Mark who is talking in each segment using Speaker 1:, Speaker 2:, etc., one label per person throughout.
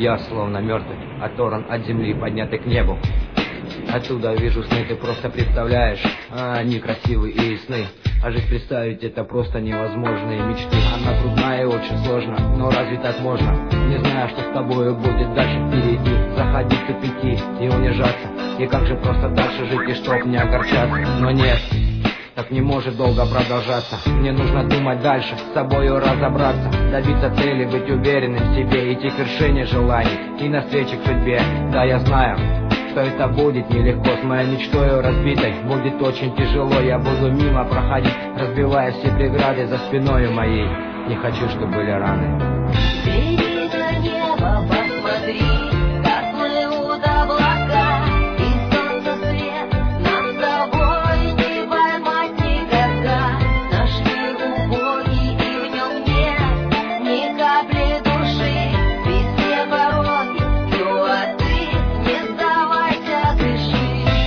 Speaker 1: Я словно мертвый, оторван от земли, поднятый к небу. Оттуда вижу сны, ты просто представляешь, они красивые и сны. А жить представить это просто невозможные мечты. Она трудная и очень сложно, но разве так можно? Не знаю, что с тобою будет дальше впереди. Заходить в тупики и унижаться. И как же просто дальше жить и чтоб не огорчаться. Но нет, так не может долго продолжаться. Мне нужно думать дальше, с собою разобраться, добиться цели, быть уверенным в себе, идти к вершине желаний и навстречу к судьбе. Да, я знаю, что это будет нелегко, с моей мечтою разбитой будет очень тяжело. Я буду мимо проходить, разбивая все преграды за спиною моей. Не хочу, чтобы были раны.
Speaker 2: Взгляни на небо, посмотри, как плывут облака, и солнце свет нам с тобой не поймать никогда. Наш мир убогий, и в нем нет ни капли души, везде пороги, ну а ты не сдавайся, дыши.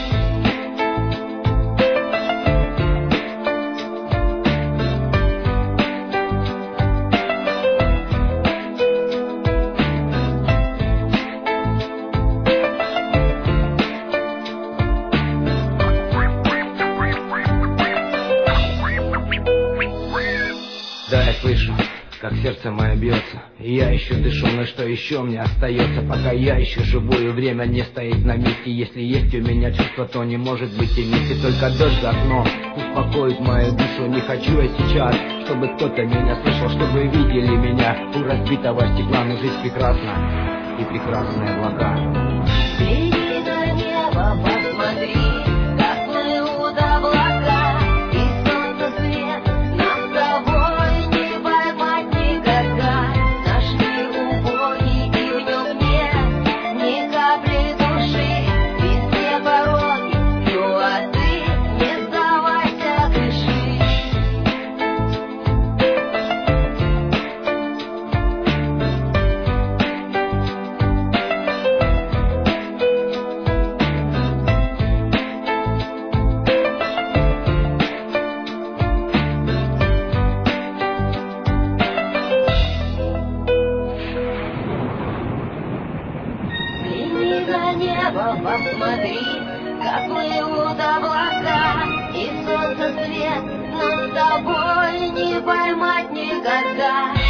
Speaker 1: Да, я слышу, как сердце мое бьется, и я еще дышу, но что еще мне остается? Пока я еще живу, и время не стоит на месте. Если есть у меня чувство, то не может быть и вместе. Только дождь за окном успокоит мою душу. Не хочу я сейчас, чтобы кто-то меня слышал, чтобы видели меня у разбитого стекла. Но жизнь прекрасна, и прекрасные облака.
Speaker 2: Взгляни на небо, посмотри, как плывут облака, и солнце свет нам с тобой не поймать никогда. Наш мир убогий, и в нем нет ни капли души, везде пороги, ну а ты не сдавайся, дыши. Взгляни на небо, посмотри, как плывут облака, и солнце свет нам с тобой не поймать никогда.